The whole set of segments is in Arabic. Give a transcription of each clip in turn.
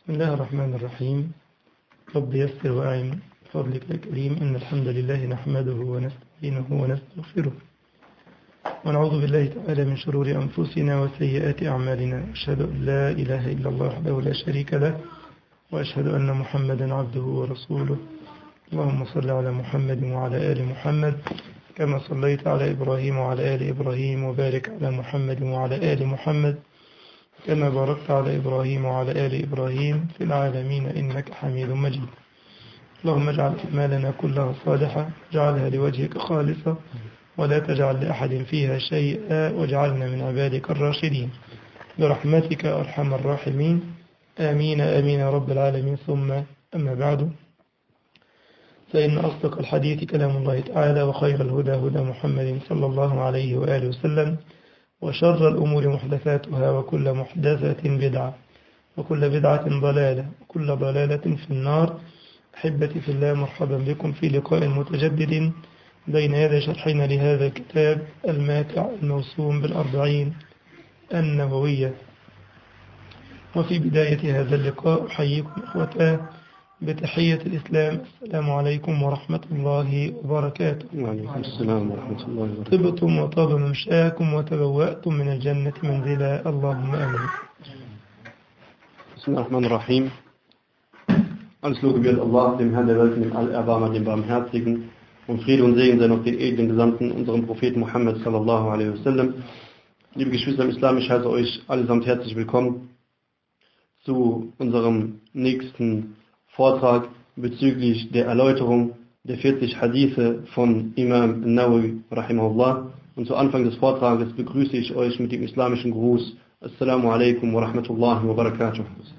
بسم الله الرحمن الرحيم. رب يسر وأعن بفضلك يا كريم. إن الحمد لله نحمده ونستعينه ونستغفره ونعوذ بالله تعالى من شرور أنفسنا وسيئات أعمالنا. أشهد أن لا إله إلا الله وحده لا شريك له، وأشهد أن محمدا عبده ورسوله. اللهم صل على محمد وعلى آل محمد كما صليت على إبراهيم وعلى آل إبراهيم، وبارك على محمد وعلى آل محمد كما باركت على إبراهيم وعلى آل إبراهيم في العالمين إنك حميد مجيد. اللهم اجعل أعمالنا كلها صالحة، اجعلها لوجهك خالصة، ولا تجعل لأحد فيها شيئا، واجعلنا من عبادك الراشدين برحمتك أرحم الراحمين. آمين آمين يا رب العالمين. ثم أما بعد، فإن أصدق الحديث كلام الله تعالى، وخير الهدى هدى محمد صلى الله عليه وآله وسلم، وشر الأمور محدثاتها، وكل محدثة بدعة، وكل بدعة ضلالة، وكل ضلالة في النار. أحبتي في الله، مرحبا بكم في لقاء متجدد بين يدي شرحنا لهذا الكتاب الماتع الموسوم بالأربعين النووية. وفي بداية هذا اللقاء أحييكم إخوتاه بتحية الإسلام: السلام عليكم ورحمة الله وبركاته. وعليكم السلام ورحمة الله وبركاته. طبتم وطاب ممشاكم وتبوأتم من الجنة منزلا، اللهم آمين. بسم الله الرحمن الرحim. Alles Lob gebührt Allah, dem Herrn der Welt, dem Allerbarmer, dem Barmherzigen, und Friede und Segen seien auf den edlen Gesandten, unserem Propheten Muhammad sallallahu alaihi wasallam. Liebe Geschwister im Islam, ich heiße euch allesamt herzlich willkommen zu unserem nächsten Vortrag bezüglich der Erläuterung der 40 Hadithe von Imam Nawawi rahimahullah. Und zu Anfang des Vortrages begrüße ich euch mit dem islamischen Gruß: Assalamu alaikum wa rahmatullahi wa barakatuh.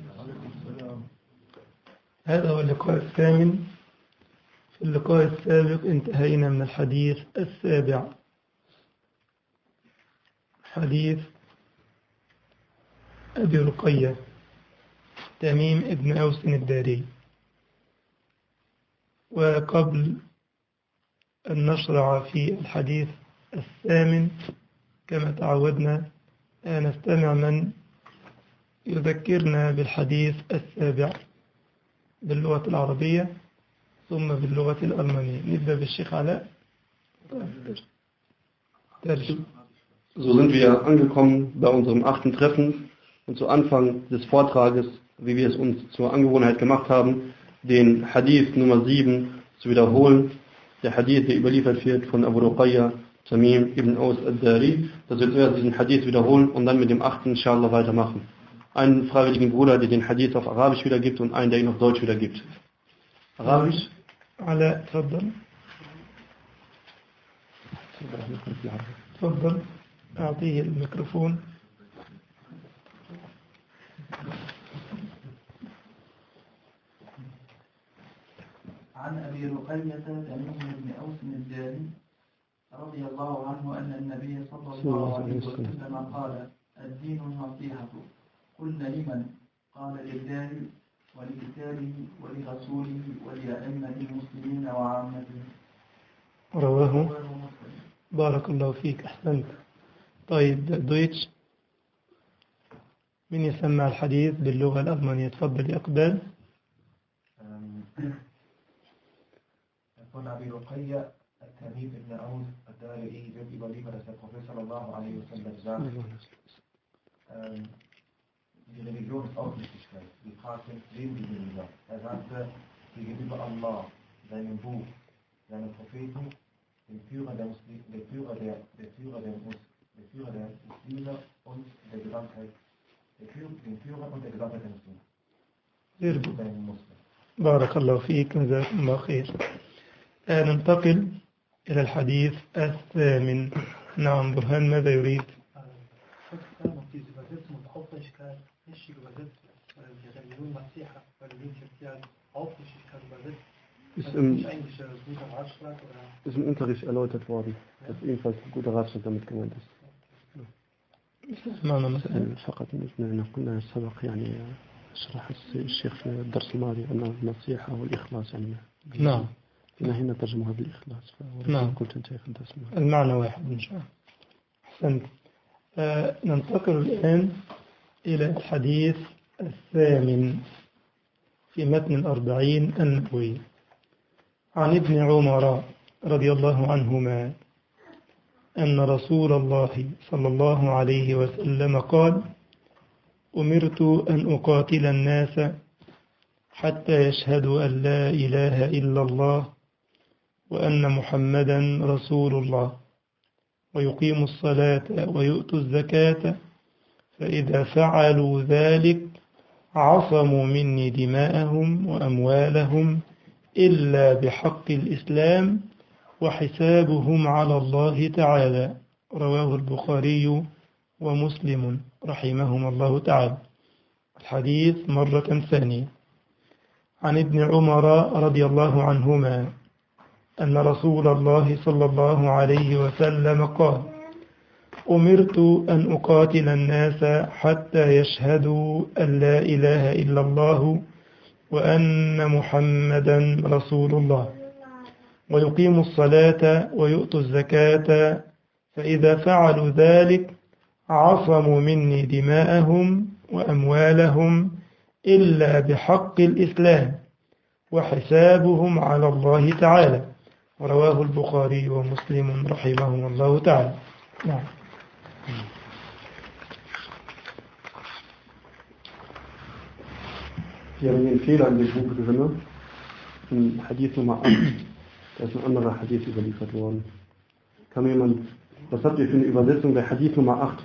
هذا هو اللقاء الثامن. في اللقاء السابق انتهينا من الحديث السابع، حديث أبي رقية تميم ابن أوس الداري. وقبل أن نشرع في الحديث الثامن كما تعودنا، نستمع من يذكرنا بالحديث السابع باللغة العربية ثم باللغة الألمانية. نبدأ بالشيخ علاء. So sind wir angekommen bei unserem 8. Treffen, und zu Anfang des Vortrages, wie wir es uns zur Angewohnheit gemacht haben, den Hadith Nummer 7 zu wiederholen. Der Hadith, der überliefert wird von Abu Ruqayya Tamim ibn Aus al-Dari, dass wir zuerst diesen Hadith wiederholen und dann mit dem 8. inshallah weitermachen. Einen freiwilligen Bruder, der den Hadith auf Arabisch wiedergibt, und einen, der ihn auf Deutsch wiedergibt. Arabisch? علاء تفضل. تفضل أعطيه الميكروفون. عن أبي رقية تميم بن أوس الداري رضي الله عنه أن النبي صلى الله عليه وسلم قال: الدين النصيحة. قلنا: لمن؟ قال: لله ولكتابه ولرسوله ولأئمة المسلمين وعامتهم. رواه مسلم. بارك الله فيك، أحسنت. طيب دويتش، من يسمع الحديث باللغة الألمانية؟ تفضل يا أقبال. Von Abi Ruqayya Tamim ibn Aus al-Dari wird überliefert, dass der Prophet sallallahu alaihi wasallam sagt: die Religion ist Aufrichtigkeit. Die Frage ist, wem gegenüber? Er sagte: gegenüber Allah, seinem Buch, seinem Propheten, dem Führer der Muslime und der Gesamtheit, dem Führer und der Gesamtheit der Muslime. بارك الله فيك، جزاكم الله خير. ننتقل إلى الحديث الثامن. نعم برهان، ماذا يريد؟ Ist im Unterricht erläutert worden, dass ebenfalls ein guter Ratschlag damit gemeint ist. فقط قلنا سبق يعني شرح الشيخ في الدرس الماضي أن النصيحة والإخلاص يعني نعم هنا ترجمها بالإخلاص. نعم، قلت أنت في الدرس الماضي المعنى واحد إن شاء الله. أحسنت. ننتقل الآن إلى الحديث الثامن. في متن الأربعين النووي عن ابن عمر رضي الله عنهما أن رسول الله صلى الله عليه وسلم قال: أمرت أن أقاتل الناس حتى يشهدوا أن لا إله إلا الله وأن محمدا رسول الله ويقيموا الصلاة ويؤتوا الزكاة فإذا فعلوا ذلك عصموا مني دماءهم وأموالهم إلا بحق الإسلام وحسابهم على الله تعالى. رواه البخاري ومسلم رحمهما الله تعالى. الحديث مرة ثانية عن ابن عمر رضي الله عنهما أن رسول الله صلى الله عليه وسلم قال: أمرت أن أقاتل الناس حتى يشهدوا أن لا إله إلا الله وأن محمدا رسول الله ويقيموا الصلاة ويؤتوا الزكاة فإذا فعلوا ذلك عصموا مني دماءهم وأموالهم إلا بحق الإسلام وحسابهم على الله تعالى. رواه البخاري ومسلم رحمهم الله تعالى. نعم. Wir haben hier einen Fehler in dem Buch drin. In Hadith Nummer 8. Da ist ein anderer Hadith überliefert worden. Kann mir jemand, was habt ihr für eine Übersetzung bei Hadith Nummer 8?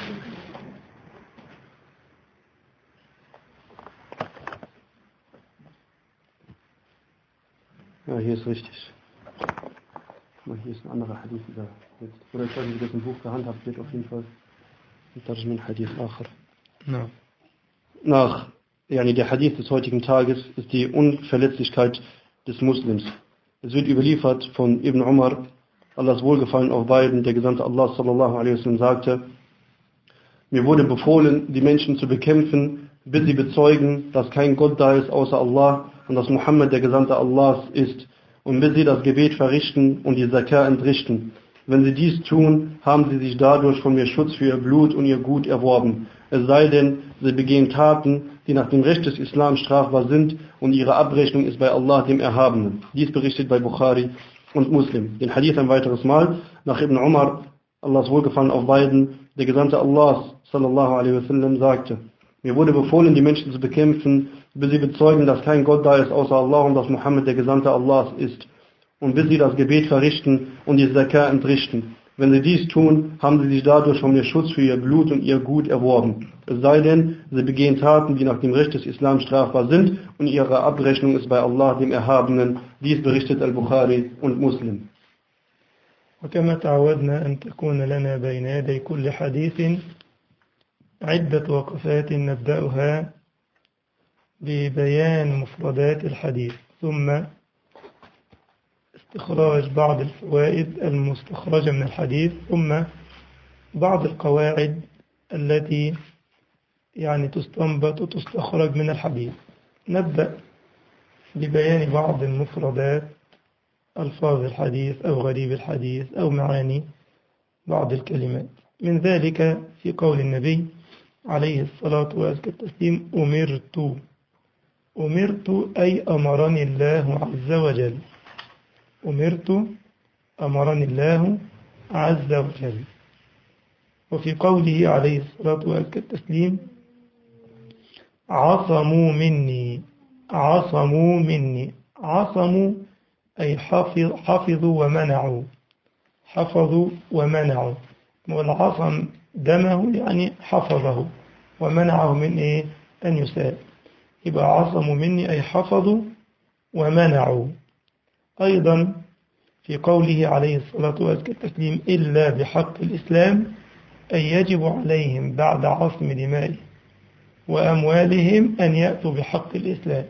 Ja, hier ist richtig. Hier ist ein anderer Hadith übersetzt. Oder ich weiß nicht, wie das im Buch gehandhabt wird, auf jeden Fall. Tarjmin Hadith Akhar. No. Nach der Hadith des heutigen Tages ist die Unverletzlichkeit des Muslims. Es wird überliefert von Ibn Umar, Allahs Wohlgefallen auf beiden, der Gesandte Allah sallallahu alaihi wasallam sagte: Mir wurde befohlen, die Menschen zu bekämpfen, bis sie bezeugen, dass kein Gott da ist außer Allah und dass Muhammad der Gesandte Allahs ist, und bis sie das Gebet verrichten und die Zakah entrichten. Wenn sie dies tun, haben sie sich dadurch von mir Schutz für ihr Blut und ihr Gut erworben. Es sei denn, sie begehen Taten, die nach dem Recht des Islam strafbar sind, und ihre Abrechnung ist bei Allah dem Erhabenen. Dies berichtet bei Bukhari und Muslim. Den Hadith ein weiteres Mal. Nach Ibn Umar, Allahs Wohlgefallen auf beiden, der Gesandte Allahs sallallahu alaihi wasallam sagte: Mir wurde befohlen, die Menschen zu bekämpfen, bis sie bezeugen, dass kein Gott da ist außer Allah und dass Muhammad der Gesandte Allahs ist, und bis sie das Gebet verrichten und die Zakah entrichten. Wenn sie dies tun, haben sie sich dadurch von mir Schutz für ihr Blut und ihr Gut erworben. Es sei denn, sie begehen Taten, die nach dem Recht des Islam strafbar sind, und ihre Abrechnung ist bei Allah dem Erhabenen. Dies berichtet Al-Bukhari und Muslim. وكما تعودنا أن تكون لنا بين يدي كل حديث عدة وقفات نبدأها ببيان مفردات الحديث ثم استخراج بعض الفوائد المستخرجة من الحديث ثم بعض القواعد التي تستنبط وتستخرج من الحديث. نبدأ ببيان بعض المفردات، ألفاظ الحديث أو غريب الحديث أو معاني بعض الكلمات. من ذلك في قول النبي عليه الصلاة والتسليم: أمرت أي أمرني الله عز وجل. أمرني الله عز وجل. وفي قوله عليه الصلاة والتسليم: عصموا مني. عصموا أي حفظوا ومنعوا. والعصم دمه حفظه، ومنعه من أن يساب. يبقى عصموا مني أي حفظوا ومنعوا. أيضا في قوله عليه الصلاة والتسليم: إلا بحق الإسلام، أي يجب عليهم بعد عصم دمائهم وأموالهم أن يأتوا بحق الإسلام.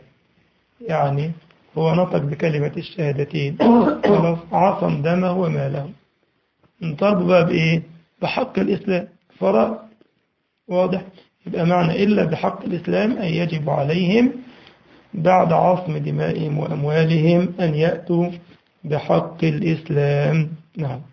هو نطق بكلمة الشهادتين، عصم دمه وماله، نطالب بقى بإيه؟ بحق الإسلام، فرائض. واضح؟ يبقى معنى إلا بحق الإسلام أي يجب عليهم بعد عصم دمائهم وأموالهم أن يأتوا بحق الإسلام. نعم.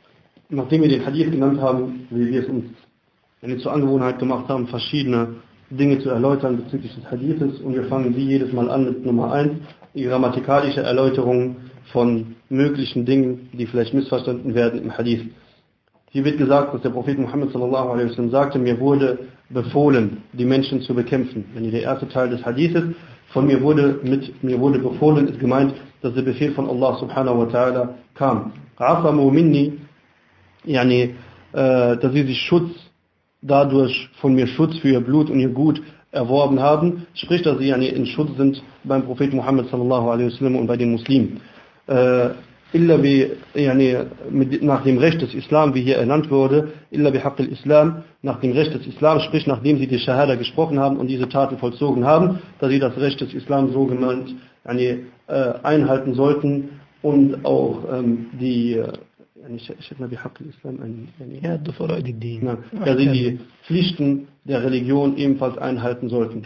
Nachdem wir den Hadith genannt haben, wie wir es uns zur Angewohnheit gemacht haben, verschiedene Dinge zu erläutern bezüglich des Hadithes und wir fangen wie jedes Mal an mit Nummer 1, die grammatikalische Erläuterung von möglichen Dingen, die vielleicht missverstanden werden im Hadith. Hier wird gesagt, dass der Prophet Muhammad sallallahu alaihi wasallam sagte, mir wurde befohlen, die Menschen zu bekämpfen. Wenn hier der erste Teil des Hadithes, von mir wurde befohlen, ist gemeint, dass der Befehl von Allah subhanahu wa ta'ala kam. Asamu minni, yani, dass sie sich dadurch von mir Schutz für ihr Blut und ihr Gut erworben haben, sprich, dass sie yani in Schutz sind beim Prophet Muhammad sallallahu alaihi wasallam und bei den Muslimen. Illa wie, yani, nach dem Recht des Islam, wie hier ernannt wurde, illa bi haqq al-Islam, nach dem Recht des Islam, sprich, nachdem sie die Shahada gesprochen haben und diese Taten vollzogen haben, dass sie das Recht des Islam so gemeint yani, einhalten sollten und auch die dass sie die Pflichten der Religion ebenfalls einhalten sollten.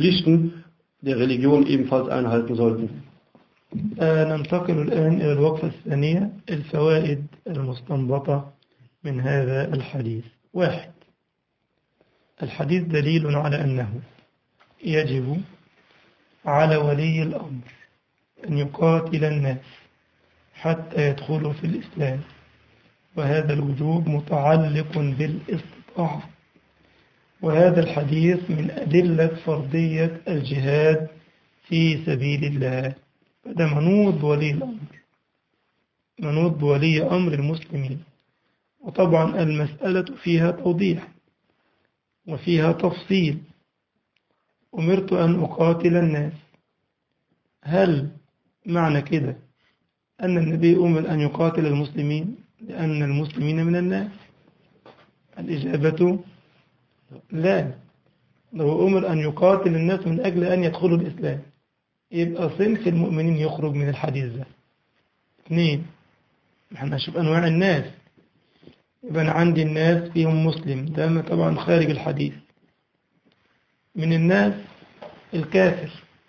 ننتقل الآن إلى الوقفة الثانية، الفوائد المستنبطة من هذا الحديث. 1. الحديث دليل على أنه يجب على ولي الأمر أن يقاتل الناس حتى يدخلوا في الإسلام، وهذا الوجوب متعلق بالاستطاعة، وهذا الحديث من أدلة فرضية الجهاد في سبيل الله. فده منوط بولي الأمر، منوط بولي أمر المسلمين. وطبعا المسألة فيها توضيح وفيها تفصيل. أمرت أن أقاتل الناس، هل معنى كده أن النبي أمر أن يقاتل المسلمين لأن المسلمين من الناس؟ الإجابة لا، لو أمر أن يقاتل الناس من أجل أن يدخلوا الإسلام يبقى صنف المؤمنين يخرج من الحديث ده. 2. احنا نشوف أنواع الناس، يبقى أنا عندي الناس فيهم مسلم، ده طبعا خارج الحديث. من الناس الكافر،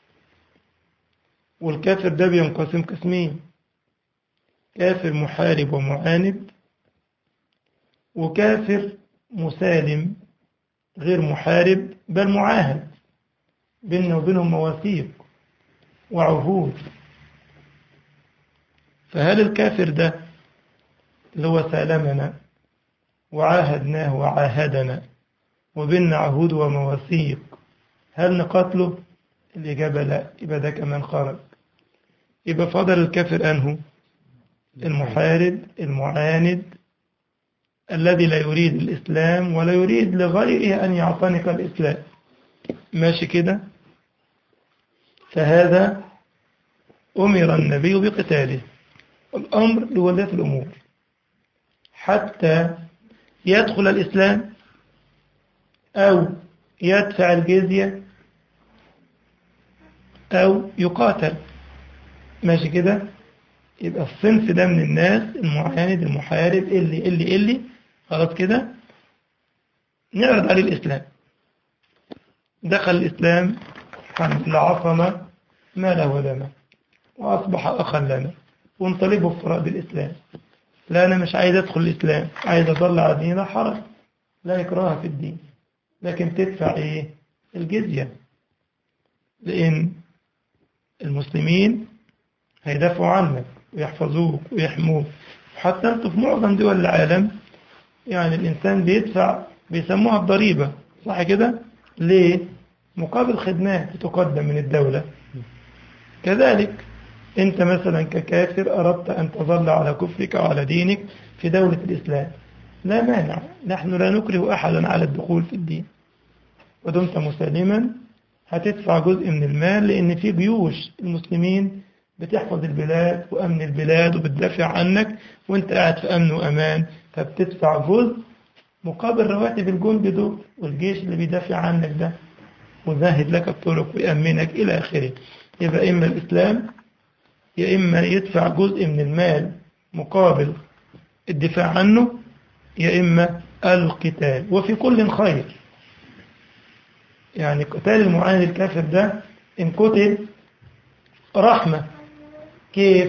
والكافر ده بينقسم قسمين: كافر محارب ومعاند، وكافر مسالم غير محارب بل معاهد، بيننا وبينهم مواثيق وعهود. فهل الكافر ده اللي هو سالمنا وعاهدناه وعاهدنا وبيننا عهود ومواثيق، هل نقاتله؟ الإجابة لا، يبقى ده كمان خرج. يبقى فضل الكافر أنه المحارب المعاند الذي لا يريد الإسلام ولا يريد لغيره أن يعتنق الإسلام. ماشي كده؟ فهذا أمر النبي بقتاله، الأمر لولاة الأمور حتى يدخل الإسلام أو يدفع الجزية أو يقاتل. ماشي كده؟ يبقى الصنف ده من الناس المعاند المحارب اللي خلاص كده نعرض عليه الإسلام، دخل الإسلام الحمد لله، عصم ماله ودمه وأصبح أخا لنا، ونطالبه بفرائض الإسلام. لا أنا مش عايز أدخل الإسلام، عايز أضل على دين، لا حرج، لا إكراه في الدين، لكن تدفع إيه؟ الجزية، لأن المسلمين هيدافعوا عنك ويحفظوك ويحموك. حتى أنتوا في معظم دول العالم يعني الإنسان بيدفع، بيسموها الضريبة، صح كده؟ ليه؟ مقابل خدمات تقدم من الدولة. كذلك أنت مثلا ككافر أردت أن تظل على كفرك وعلى دينك في دولة الإسلام، لا مانع، نحن لا نكره أحدا على الدخول في الدين، ودمت مسلما هتدفع جزء من المال، لأن في جيوش المسلمين بتحفظ البلاد وأمن البلاد وبتدافع عنك وانت قاعد في أمن وأمان، فبتدفع جزء مقابل رواتب الجند دول والجيش اللي بيدافع عنك ده ويمهد لك الطرق ويأمنك إلى آخره. يبقى إما الإسلام يا إما يدفع جزء من المال مقابل الدفاع عنه، يا إما القتال، وفي كل خير. يعني قتال المعاند الكافر ده إن قتل رحمة. كيف؟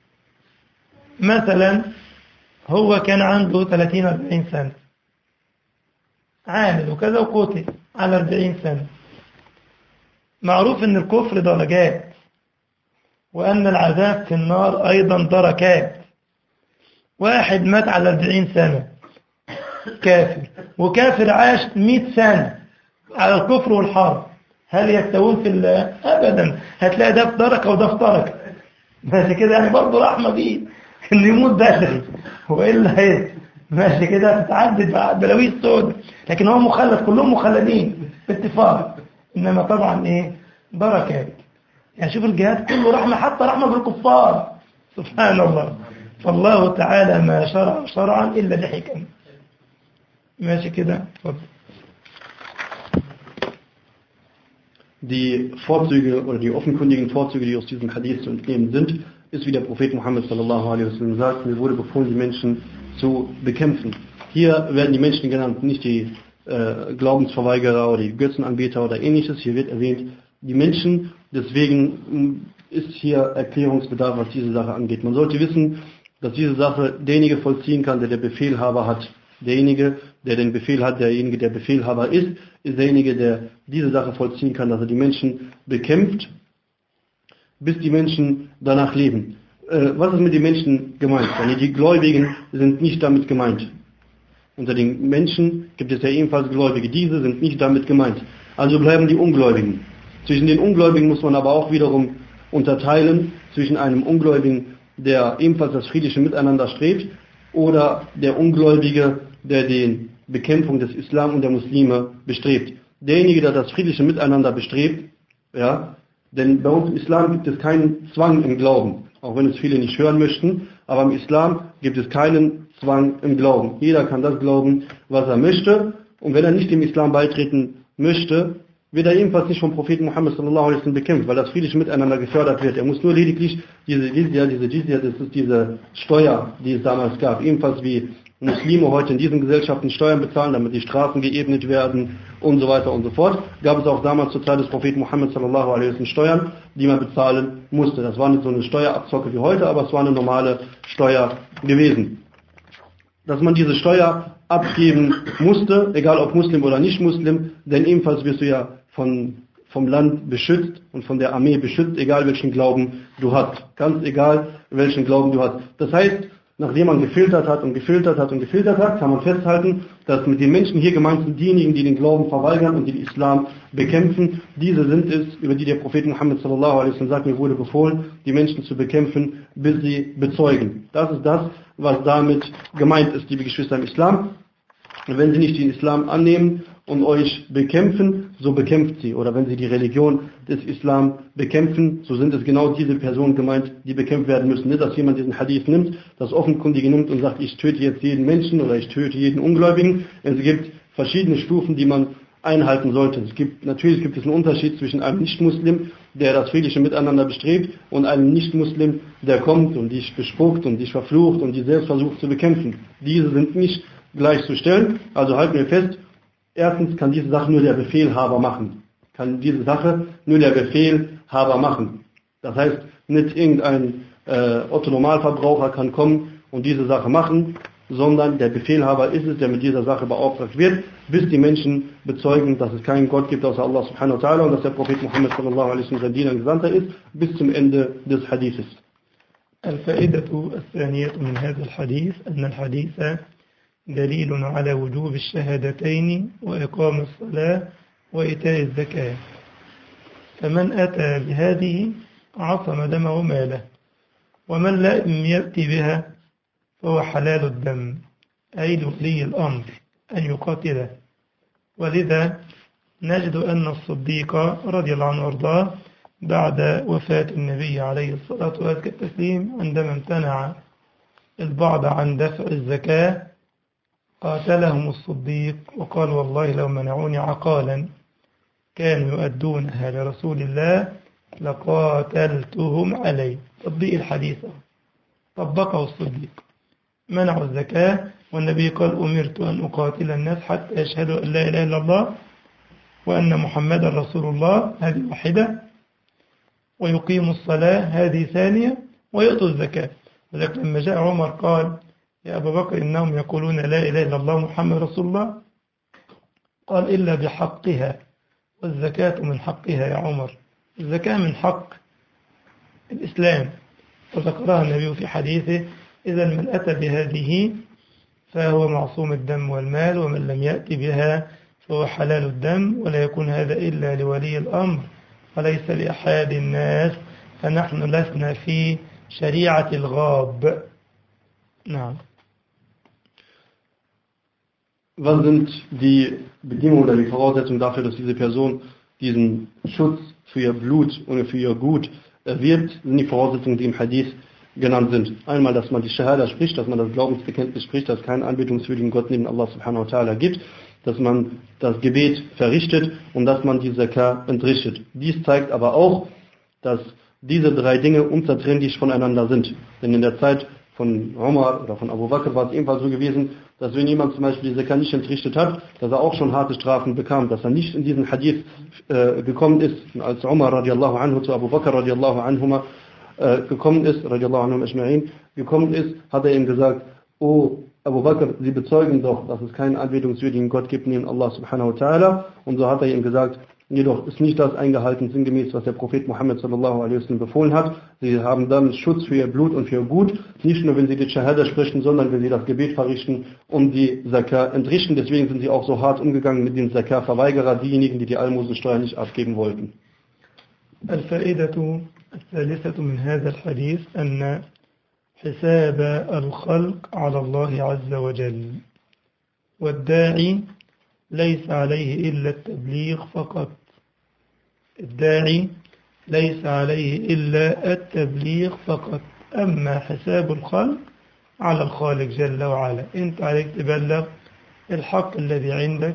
مثلا هو كان عنده 30-40 سنة عامل وكذا وقتل على 40 سنة. معروف أن الكفر درجات، وأن العذاب في النار أيضا دركات. واحد مات على 40 سنة كافر، وكافر عاش 100 سنة على الكفر والحرب، هل يستوون في الله؟ أبدا. هتلاقي ده في دركة وده في دركة، ماشي كده، يعني برضه رحمة بيه إن يموت بدري، وإلا هي ماشي كده تتعدد بلاوي سودة، لكن هو مخلد، كلهم مخلدين باتفاق. إنما طبعا إيه دركات، يعني شوف الجهاد كله رحمة، حتى رحمة بالكفار، سبحان الله. فالله تعالى ما شرع شرعا إلا لحكم. ماشي كده، اتفضل. Die Vorzüge oder die offenkundigen Vorzüge, die aus diesem Hadith zu entnehmen sind, ist, wie der Prophet Muhammad sallallahu alaihi wasallam sagt, mir wurde befohlen, die Menschen zu bekämpfen. Hier werden die Menschen genannt, nicht die Glaubensverweigerer oder die Götzenanbeter oder ähnliches. Hier wird erwähnt, die Menschen. Deswegen ist hier Erklärungsbedarf, was diese Sache angeht. Man sollte wissen, dass diese Sache derjenige vollziehen kann, der der Befehlhaber hat. Derjenige, der den Befehl hat, derjenige, der Befehlhaber ist derjenige, der diese Sache vollziehen kann, dass er die Menschen bekämpft, bis die Menschen danach leben. Was ist mit den Menschen gemeint? Die Gläubigen sind nicht damit gemeint. Unter den Menschen gibt es ja ebenfalls Gläubige. Diese sind nicht damit gemeint. Also bleiben die Ungläubigen. Zwischen den Ungläubigen muss man aber auch wiederum unterteilen, zwischen einem Ungläubigen, der ebenfalls das friedliche Miteinander strebt, oder der Ungläubige, der die Bekämpfung des Islam und der Muslime bestrebt. Derjenige, der das friedliche Miteinander bestrebt, ja, denn bei uns im Islam gibt es keinen Zwang im Glauben, auch wenn es viele nicht hören möchten, aber im Islam gibt es keinen Zwang im Glauben. Jeder kann das glauben, was er möchte, und wenn er nicht dem Islam beitreten möchte, wird er ebenfalls nicht vom Propheten Muhammad sallallahu alaihi wasallam bekämpft, weil das friedliche Miteinander gefördert wird. Er muss nur lediglich diese Jizya, das ist diese Steuer, die es damals gab, ebenfalls wie Muslime heute in diesen Gesellschaften Steuern bezahlen, damit die Straßen geebnet werden und so weiter und so fort, gab es auch damals zur Zeit des Propheten Muhammad sallallahu alaihi wasallam Steuern, die man bezahlen musste. Das war nicht so eine Steuerabzocke wie heute, aber es war eine normale Steuer gewesen. Dass man diese Steuer abgeben musste, egal ob Muslim oder nicht Muslim, denn ebenfalls wirst du ja vom Land beschützt und von der Armee beschützt, egal welchen Glauben du hast. Ganz egal welchen Glauben du hast. Das heißt, nachdem man gefiltert hat, kann man festhalten, dass mit den Menschen hier gemeint sind diejenigen, die den Glauben verweigern und die den Islam bekämpfen. Diese sind es, über die der Prophet Muhammad sallallahu alaihi wasallam sagt, mir wurde befohlen, die Menschen zu bekämpfen, bis sie bezeugen. Das ist das, was damit gemeint ist, liebe Geschwister im Islam. Und wenn sie nicht den Islam annehmen und euch bekämpfen, so bekämpft sie. Oder wenn sie die Religion des Islam bekämpfen, so sind es genau diese Personen gemeint, die bekämpft werden müssen. Nicht, dass jemand diesen Hadith nimmt, das Offenkundige nimmt und sagt, ich töte jetzt jeden Menschen oder ich töte jeden Ungläubigen. Es gibt verschiedene Stufen, die man einhalten sollte. Natürlich gibt es einen Unterschied zwischen einem Nicht-Muslim, der das friedliche Miteinander bestrebt, und einem Nicht-Muslim, der kommt und dich bespuckt und dich verflucht und dich selbst versucht zu bekämpfen. Diese sind nicht gleichzustellen. Also halten wir fest, erstens kann diese Sache nur der Befehlhaber machen. Das heißt, nicht irgendein Otto-Normalverbraucher kann kommen und diese Sache machen, sondern der Befehlhaber ist es, der mit dieser Sache beauftragt wird, bis die Menschen bezeugen, dass es keinen Gott gibt außer Allah subhanahu wa ta'ala und dass der Prophet Muhammad sallallahu alaihi wasallam sein Diener und Gesandter ist, bis zum Ende des Hadithes. الفائدة الثانية من هذا الحديث أن الحديث دليل على وجوب الشهادتين وإقام الصلاة وإيتاء الزكاة، فمن أتى بهذه عصم دمه وماله، ومن لم يأتي بها فهو حلال الدم، أي لولي الأمر أن يقاتله. ولذا نجد أن الصديق رضي الله عنه وارضاه بعد وفاة النبي عليه الصلاة والتسليم عندما امتنع البعض عن دفع الزكاة قاتلهم الصديق وقال والله لو منعوني عقالا كانوا يؤدونها لرسول الله لقاتلتهم عليه. تطبيق الحديث طبقه الصديق، منعوا الزكاة والنبي قال أمرت أن أقاتل الناس حتى يشهدوا أن لا إله إلا الله وأن محمد رسول الله، هذه واحدة، ويقيموا الصلاة، هذه ثانية، ويؤتوا الزكاة. ولذلك لما جاء عمر قال يا أبا بكر إنهم يقولون لا إله إلا الله محمد رسول الله، قال إلا بحقها، والزكاة من حقها يا عمر، الزكاة من حق الإسلام، وذكرها النبي في حديثه: إذا من أتى بهذه فهو معصوم الدم والمال، ومن لم يأتي بها فهو حلال الدم، ولا يكون هذا إلا لولي الأمر وليس لأحد الناس، فنحن لسنا في شريعة الغاب. نعم. Was sind die Bedingungen oder die Voraussetzungen dafür, dass diese Person diesen Schutz für ihr Blut und für ihr Gut erwirbt? Sind die Voraussetzungen, die im Hadith genannt sind. Einmal, dass man die Shahada spricht, dass man das Glaubensbekenntnis spricht, dass es keinen anbetungswürdigen Gott neben Allah subhanahu wa ta'ala gibt, dass man das Gebet verrichtet und dass man die Zakah entrichtet. Dies zeigt aber auch, dass diese drei Dinge unzertrennlich voneinander sind. Denn in der Zeit von Umar oder von Abu Bakr war es ebenfalls so gewesen, dass wenn jemand zum Beispiel die Zakah nicht entrichtet hat, dass er auch schon harte Strafen bekam, dass er nicht in diesen Hadith gekommen ist, als Umar radiallahu anhu zu Abu Bakr radiallahu anhuma gekommen ist, radiallahu anhum ajma'in, gekommen ist, hat er ihm gesagt: Oh Abu Bakr, Sie bezeugen doch, dass es keinen anbetungswürdigen Gott gibt neben Allah subhanahu wa ta'ala. Und so hat er ihm gesagt: Jedoch ist nicht das eingehalten, sinngemäß, was der Prophet Muhammad sallallahu alaihi wasallam befohlen hat. Sie haben dann Schutz für ihr Blut und für ihr Gut, nicht nur wenn sie die Shahada sprechen, sondern wenn sie das Gebet verrichten und die Zakah entrichten. Deswegen sind sie auch so hart umgegangen mit den Zakah-Verweigerer, diejenigen, die die Almosensteuer nicht abgeben wollten. الفائدة الثالثة من هذا الحديث أن حساب الخلق على الله عز وجل، والداعي ليس عليه إلا التبليغ فقط. الداعي ليس عليه إلا التبليغ فقط، أما حساب الخلق على الخالق جل وعلا. أنت عليك تبلغ الحق الذي عندك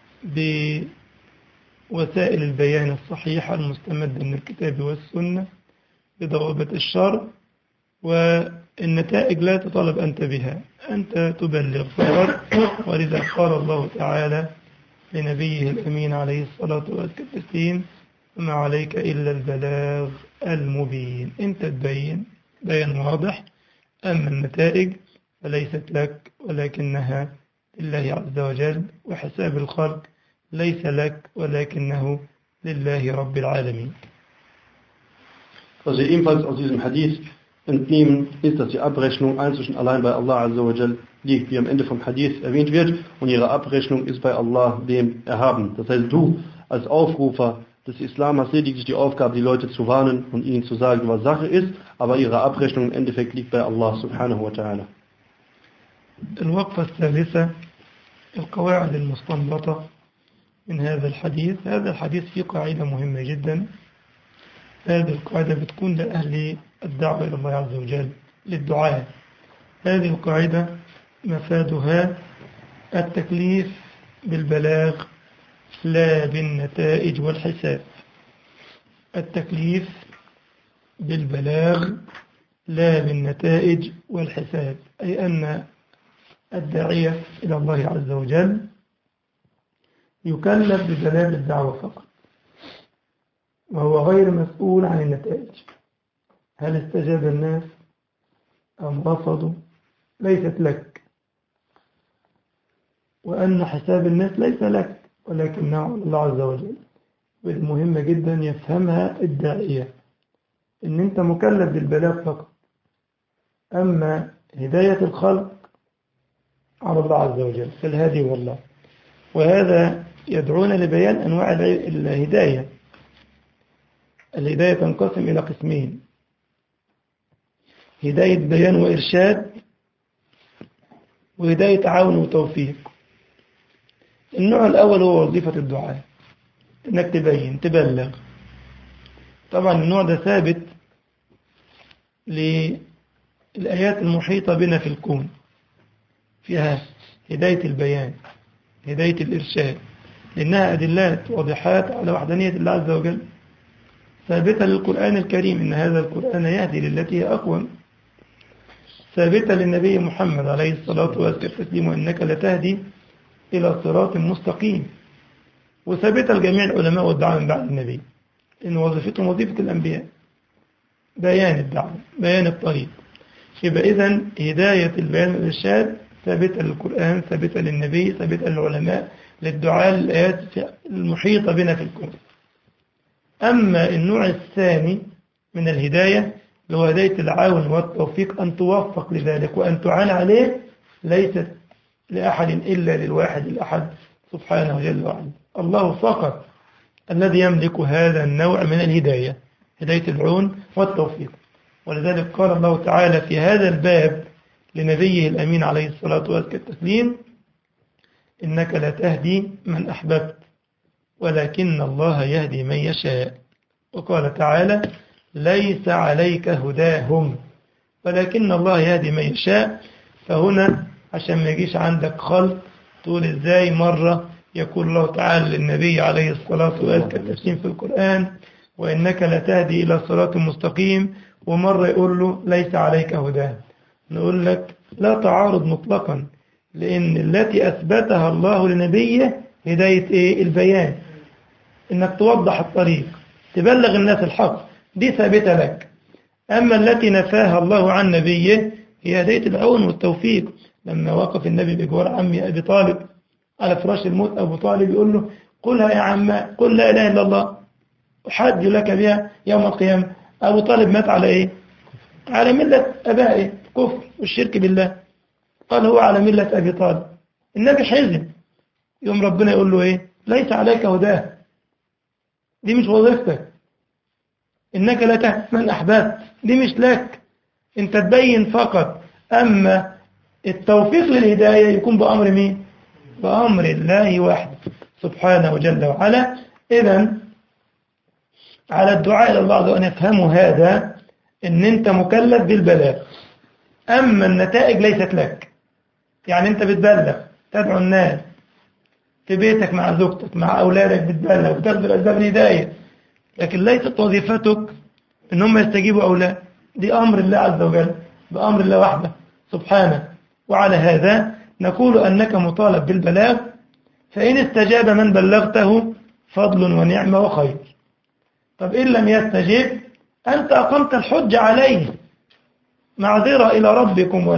بوسائل البيان الصحيحة المستمدة من الكتاب والسنة بضوابط الشرع، والنتائج لا تطالب أنت بها، أنت تبلغ فقط. ولذا قال الله تعالى لنبيه الأمين عليه الصلاة والسلام: وما عليك إلا البلاغ المبين. أنت تبين بيان واضح، أما النتائج فليست لك ولكنها لله عز وجل، وحساب الخلق ليس لك ولكنه لله رب العالمين. Was wir ebenfalls aus diesem Hadith entnehmen, ist, dass die Abrechnung einzig und allein bei Allah Azza wa Jal liegt, wie am Ende vom Hadith erwähnt wird, und ihre Abrechnung ist bei Allah, dem Erhaben. Das heißt, du als Aufrufer des Islam hast lediglich die Aufgabe, die Leute zu warnen und ihnen zu sagen, was Sache ist, aber ihre Abrechnung im Endeffekt liegt bei Allah subhanahu wa ta'ala. الوقفة الثالثة: القواعد المستنبطة من هذا الحديث. هذا الحديث فيه قاعدة مهمة جدا. هذه القاعدة بتكون لأهل الدعوة إلى الله عز وجل، للدعاء. هذه القاعدة مفادها التكليف بالبلاغ لا بالنتائج والحساب. التكليف بالبلاغ لا بالنتائج والحساب، أي أن الداعية إلى الله عز وجل يكلف ببلاغ الدعوة فقط، وهو غير مسؤول عن النتائج. هل استجاب الناس أم رفضوا ليست لك، وأن حساب الناس ليس لك ولكنه على الله عز وجل. والمهمة جدا يفهمها الداعية، إن أنت مكلف بالبلاغ فقط، أما هداية الخلق على الله عز وجل، فالهادي هو الله. وهذا يدعونا لبيان أنواع الهداية. الهداية تنقسم إلى قسمين: هداية بيان وإرشاد، وهداية عون وتوفيق. النوع الأول هو وظيفة الدعاء، إنك تبين تبلغ. طبعا النوع ده ثابت للآيات المحيطة بنا في الكون، فيها هداية البيان، هداية الإرشاد، لأنها أدلات واضحات على وحدانية الله عز وجل، ثابتة للقرآن الكريم، إن هذا القرآن يهدي للتي هي أقوم، ثابتة للنبي محمد عليه الصلاة والسلام: وإنك لتهدي إلى صراط مستقيم، وثابتة لجميع العلماء والدعاء من بعد النبي، إن وظيفتهم وظيفة الأنبياء، بيان الدعوة، بيان الطريق. يبقى إذن هداية البيان والإرشاد ثابتة للقرآن، ثابتة للنبي، ثابتة للعلماء، للدعاء للآيات المحيطة بنا في الكون. أما النوع الثاني من الهداية اللي هو هداية العون والتوفيق، أن توفق لذلك وأن تعان عليه، ليست لأحد إلا للواحد الأحد سبحانه جل وعلا. الله فقط الذي يملك هذا النوع من الهداية، هداية العون والتوفيق. ولذلك قال الله تعالى في هذا الباب لنبيه الأمين عليه الصلاة والتسليم: إنك لا تهدي من أحببت ولكن الله يهدي من يشاء. وقال تعالى: ليس عليك هداهم ولكن الله يهدي من يشاء. فهنا عشان ما يجيش عندك خلط تقول إزاي مرة يقول الله تعالى للنبي عليه الصلاة والتسليم في القرآن: وإنك لا تهدي إلى صراط مستقيم، ومرة يقول له ليس عليك هداهم. نقول لك لا تعارض مطلقا، لأن التي أثبتها الله لنبيه هداية إيه؟ البيان، إنك توضح الطريق تبلغ الناس الحق، دي ثابتة لك. أما التي نفاها الله عن نبيه هي هداية العون والتوفيق. لما وقف النبي بجوار عمي أبي طالب على فراش الموت، أبو طالب يقول له: قلها يا عم، قل لا إله إلا الله أحج لك بها يوم القيامة. أبو طالب مات على إيه؟ على ملة أبائه، كفر والشرك بالله. قال هو على ملة أبي طالب. النبي حزن، يوم ربنا يقول له إيه؟ ليس عليك هداه، دي مش وظيفتك. إنك لا تهدي من أحببت، دي مش لك، أنت تبين فقط. أما التوفيق للهداية يكون بأمر مين؟ بأمر الله وحده سبحانه جل وعلا. إذن على الدعاء إلى الله أن يفهموا هذا، إن أنت مكلف بالبلاغ، أما النتائج ليست لك. يعني أنت بتبلغ، تدعو الناس في بيتك مع زوجتك مع أولادك، بتبلغ وتاخذ الأسباب الهداية، لكن ليست وظيفتك إن هم يستجيبوا أو لا. دي أمر الله عز وجل، بأمر الله وحده سبحانه. وعلى هذا نقول أنك مطالب بالبلاغ، فإن استجاب من بلغته فضل ونعمة وخير. طب إن لم يستجب أنت أقمت الحج عليه، معذرة إلى ربكم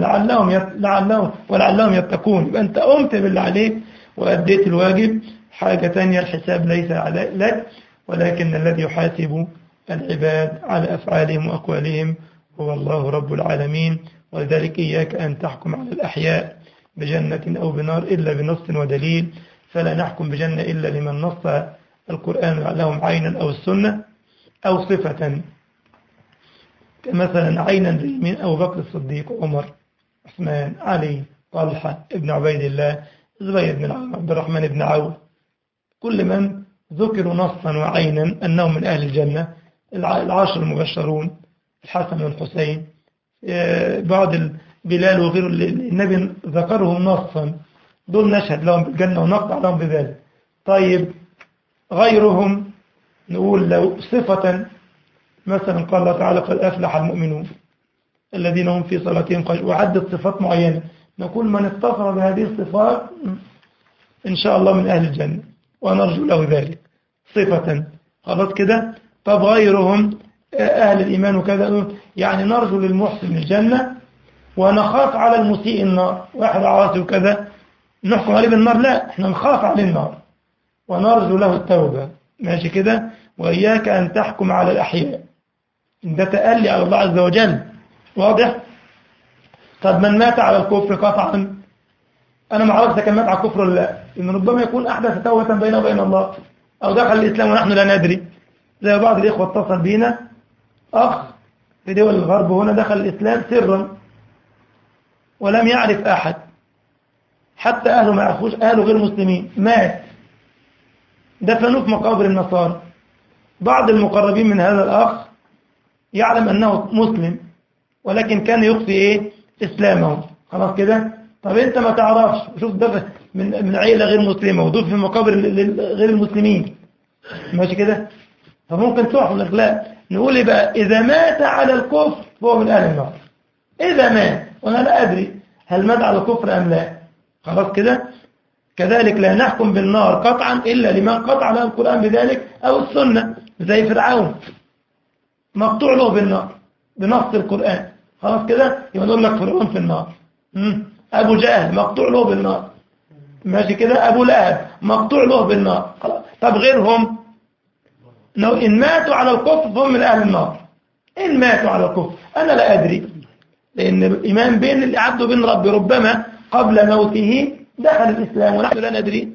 ولعلهم يتقون. يبقى أنت قمت باللي عليك وأديت الواجب. حاجة تانية، الحساب ليس لك، ولكن الذي يحاسب العباد على أفعالهم وأقوالهم هو الله رب العالمين. ولذلك إياك أن تحكم على الأحياء بجنة أو بنار إلا بنص ودليل، فلا نحكم بجنة إلا لمن نص القرآن لهم عينا أو السنة أو صفة، كمثلا عينا من أبو بكر الصديق، عمر، عثمان، علي، طلحة ابن عبيد الله، زبير بن عبد الرحمن بن عوف، كل من ذكروا نصا وعينا أنهم من أهل الجنة. العشر المبشرون، الحسن والحسين، بعض بلال وغيره النبي ذكرهم نصا، دول نشهد لهم بالجنة ونقطع لهم بذلك. طيب غيرهم نقول لو صفة، مثلا قال الله تعالى: قد أفلح المؤمنون الذين هم في صلاتهم خاشعون، وعدت صفات معينة، نقول من اتصف بهذه الصفات إن شاء الله من أهل الجنة ونرجو له ذلك صفة. خلاص كده. طب غيرهم أهل الإيمان وكذا، يعني نرجو للمحسن الجنة ونخاف على المسيء النار. واحد عاصي وكذا نحكم عليه بالنار؟ لا، احنا نخاف عليه النار ونرجو له التوبة. ماشي كده. وإياك أن تحكم على الأحياء، ده تألي على الله عز وجل. واضح؟ طب من مات على الكفر قطعا، أنا ما عرفت كان مات على الكفر ولا لا، إن ربما يكون أحدث توبة بينه وبين الله، أو دخل الإسلام ونحن لا ندري. زي بعض الإخوة اتصل بينا أخ في دول الغرب هنا، دخل الإسلام سرا ولم يعرف أحد، حتى أهله ما يعرفوش، أهله غير مسلمين، مات، دفنوه في مقابر النصارى. بعض المقربين من هذا الأخ يعلم أنه مسلم، ولكن كان يخفي إيه؟ إسلامه. خلاص كده. طب أنت ما تعرفش، شوف دفن من عائلة غير مسلمة ودفن في مقابر غير المسلمين، ماشي كده. فممكن تحفظ لك. لا، نقول إيه بقى؟ إذا مات على الكفر فهو من أهل النار. إذا مات، وأنا لا أدري هل مات على الكفر أم لا. خلاص كده. كذلك لا نحكم بالنار قطعا إلا لمن قطع له القرآن بذلك أو السنة، زي فرعون مقطوع له بالنار بنص القرآن. خلاص كده. يبقى نقول لك فرعون في النار. أبو جهل مقطوع له بالنار. ماشي كده، أبو لهب مقطوع له بالنار. طب غيرهم إن ماتوا على الكفر فهم من أهل النار. إن ماتوا على الكفر أنا لا أدري، لأن الإيمان بين العبد وبين ربي ربما قبل موته دخل الإسلام ونحن لا ندري.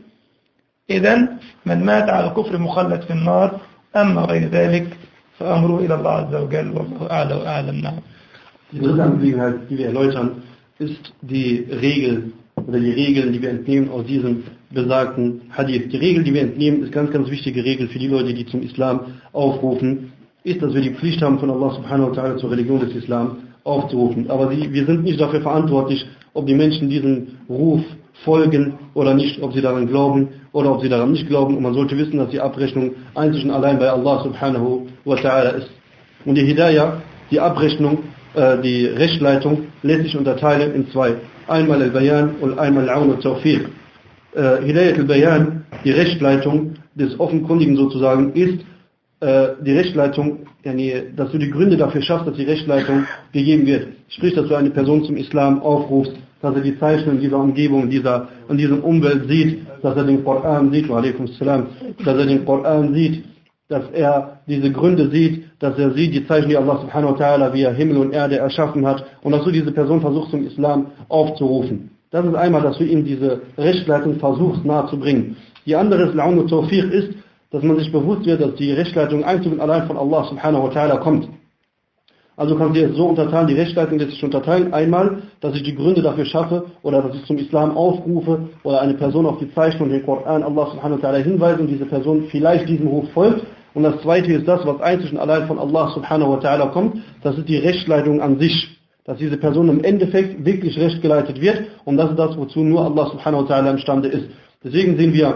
إذن من مات على الكفر مخلد في النار، أما غير ذلك فأمره إلى الله عز وجل والله أعلى وأعلم. نعم. Die dritte Angelegenheit, die wir erläutern, ist die Regel oder die Regeln, die wir entnehmen aus diesem besagten Hadith. Die Regel, die wir entnehmen, ist ganz, ganz wichtige Regel für die Leute, die zum Islam aufrufen, ist, dass wir die Pflicht haben, von Allah subhanahu wa ta'ala zur Religion des Islam aufzurufen. Aber wir sind nicht dafür verantwortlich, ob die Menschen diesem Ruf folgen oder nicht, ob sie daran glauben oder ob sie daran nicht glauben. Und man sollte wissen, dass die Abrechnung einzig und allein bei Allah subhanahu wa ta'ala ist. Und die Hidayah, die Abrechnung, die Rechtleitung lässt sich unterteilen in zwei. Einmal al-Bayan und einmal al-Aun und Tawfiq. Hidayat al-Bayan, die Rechtleitung des Offenkundigen sozusagen, ist die Rechtleitung, dass du die Gründe dafür schaffst, dass die Rechtleitung gegeben wird. Sprich, dass du eine Person zum Islam aufrufst, dass er die Zeichen in dieser Umgebung, in diesem Umwelt sieht, dass er den Koran sieht, dass er den Koran sieht, dass er diese Gründe sieht, dass er sieht die Zeichen, die Allah subhanahu wa ta'ala, wie er Himmel und Erde erschaffen hat, und dass du diese Person versuchst, zum Islam aufzurufen. Das ist einmal, dass du ihm diese Rechtsleitung versuchst nahezubringen. Die andere ist Al-Aun und Tawfiq ist, dass man sich bewusst wird, dass die Rechtsleitung einzig und allein von Allah subhanahu wa ta'ala kommt. Also kannst du es so unterteilen, die Rechtsleitung lässt sich unterteilen. Einmal, dass ich die Gründe dafür schaffe oder dass ich zum Islam aufrufe oder eine Person auf die Zeichen und den Koran Allah subhanahu wa ta'ala hinweise und diese Person vielleicht diesem Ruf folgt. Und das zweite ist das, was einzig und allein von Allah subhanahu wa ta'ala kommt. Das ist die Rechtsleitung an sich. Dass diese Person im Endeffekt wirklich rechtgeleitet wird. Und das ist das, wozu nur Allah subhanahu wa ta'ala imstande ist. Deswegen sehen wir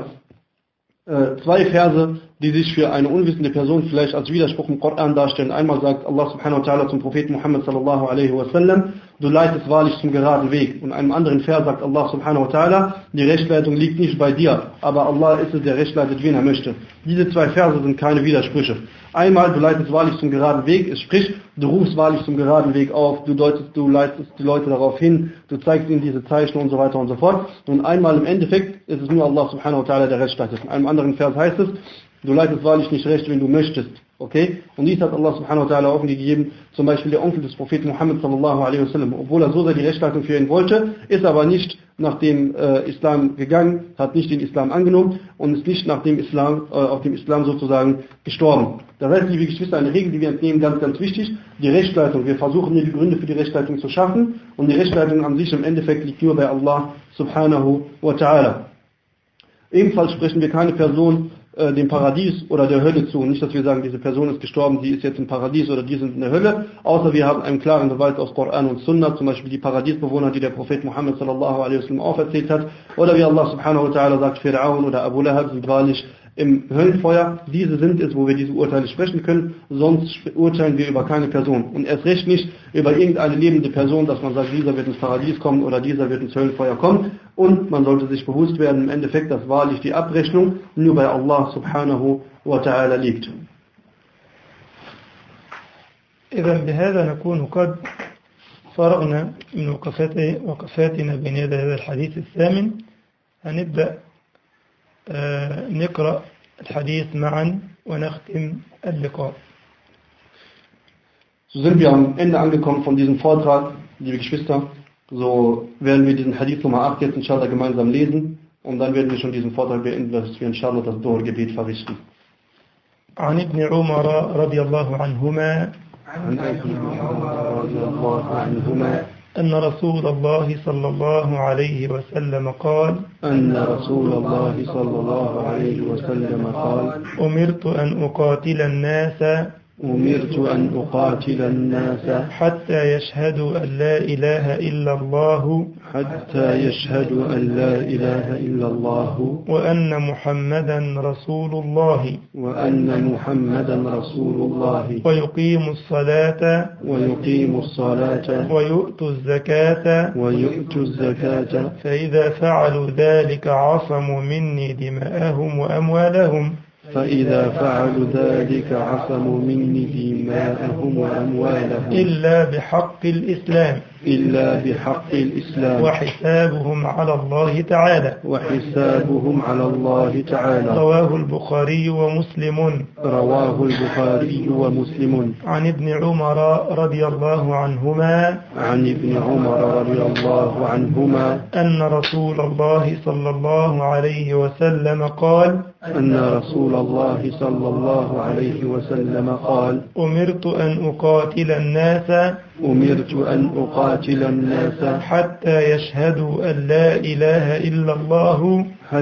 zwei Verse, die sich für eine unwissende Person vielleicht als Widerspruch im Koran darstellen. Einmal sagt Allah subhanahu wa ta'ala zum Propheten Muhammad sallallahu alaihi wasallam, du leitest wahrlich zum geraden Weg. Und in einem anderen Vers sagt Allah subhanahu wa ta'ala, die Rechtleitung liegt nicht bei dir, aber Allah ist es, der rechtleitet, wen er möchte. Diese zwei Verse sind keine Widersprüche. Einmal, du leitest wahrlich zum geraden Weg, es spricht, du rufst wahrlich zum geraden Weg auf, du leitest die Leute darauf hin, du zeigst ihnen diese Zeichen und so weiter und so fort. Und einmal im Endeffekt ist es nur Allah subhanahu wa ta'ala, der rechtleitet. In einem anderen Vers heißt es, du leitest wahrlich nicht recht, wenn du möchtest. Okay? Und dies hat Allah subhanahu wa ta'ala offen gegeben, zum Beispiel der Onkel des Propheten Muhammad sallallahu alaihi wasallam. Obwohl er so sehr die Rechtsleitung für ihn wollte, ist aber nicht nach dem Islam gegangen, hat nicht den Islam angenommen und ist nicht nach dem Islam, auf dem Islam sozusagen gestorben. Das heißt, liebe Geschwister, eine Regel, die wir entnehmen, ganz, ganz wichtig, die Rechtsleitung. Wir versuchen hier die Gründe für die Rechtsleitung zu schaffen und die Rechtsleitung an sich im Endeffekt liegt nur bei Allah subhanahu wa ta'ala. Ebenfalls sprechen wir keine Person dem Paradies oder der Hölle zu. Nicht, dass wir sagen, diese Person ist gestorben, die ist jetzt im Paradies oder die sind in der Hölle, außer wir haben einen klaren Beweis aus Koran und Sunna, zum Beispiel die Paradiesbewohner, die der Prophet Muhammad sallallahu alaihi wasallam auferzählt hat, oder wie Allah subhanahu wa ta'ala sagt, Fir'aun oder Abu Lahab sind wahrlich im Höllenfeuer. Diese sind es, wo wir diese Urteile sprechen können, sonst urteilen wir über keine Person. Und erst recht nicht über irgendeine lebende Person, dass man sagt, dieser wird ins Paradies kommen oder dieser wird ins Höllenfeuer kommen. Und man sollte sich bewusst werden, im Endeffekt, dass wahrlich die Abrechnung nur bei Allah subhanahu wa ta'ala liegt. إذا بهذا نكون قد فرغنا من وقفاتنا بين يدي هذا الحديث الثامن. هنبدأ نقرأ الحديث معا ونختم اللقاء. So sind wir am Ende angekommen von diesem Vortrag, liebe Geschwister. So werden wir diesen Hadith Nummer 8 jetzt inshallah gemeinsam lesen und dann werden wir schon diesen Vortrag beenden, dass wir inshallah das Duhr-Gebet verrichten. عن ابن عمر رضي الله عنهما أن رسول الله صلى الله عليه وسلم قال أمرت أن أقاتل الناس حتى يشهدوا أن لا إله إلا الله وأن محمدا رسول الله ويقيموا الصلاة ويؤتوا الزكاة فإذا فعلوا ذلك عصموا مني دماءهم وأموالهم فإذا فعلوا ذلك عصموا مني دماءهم وأموالهم إلا بحق الإسلام إلا بحق الإسلام وحسابهم على الله تعالى. وحسابهم على الله تعالى. رواه البخاري ومسلم. رواه البخاري ومسلم. عن ابن عمر رضي الله عنهما عن ابن عمر رضي الله عنهما أن رسول الله صلى الله عليه وسلم قال أن رسول الله صلى الله عليه وسلم قال أمرت أن أقاتل الناس حتى يشهدوا أن لا إله إلا الله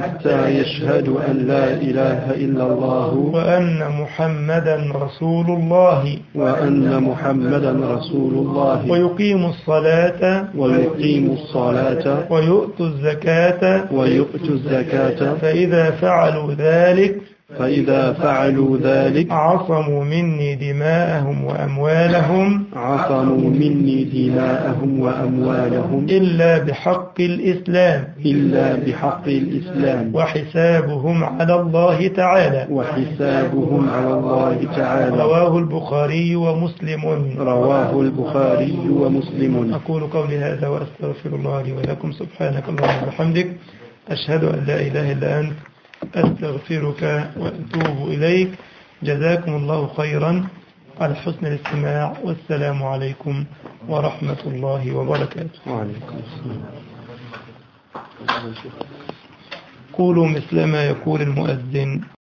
وأن محمدا رسول الله ويقيموا الصلاة ويؤتوا الزكاة فإذا فعلوا ذلك عصموا مني دماءهم وأموالهم إلا بحق الإسلام وحسابهم على الله تعالى. رواه البخاري ومسلم. أقول قولي هذا وأستغفر الله لي ولكم. سبحانك اللهم وبحمدك أشهد أن لا إله إلا أنت أستغفرك وأتوب إليك. جزاكم الله خيرا على حسن الاستماع والسلام عليكم ورحمة الله وبركاته. وعليكم السلام. قولوا مثل ما يقول المؤذن.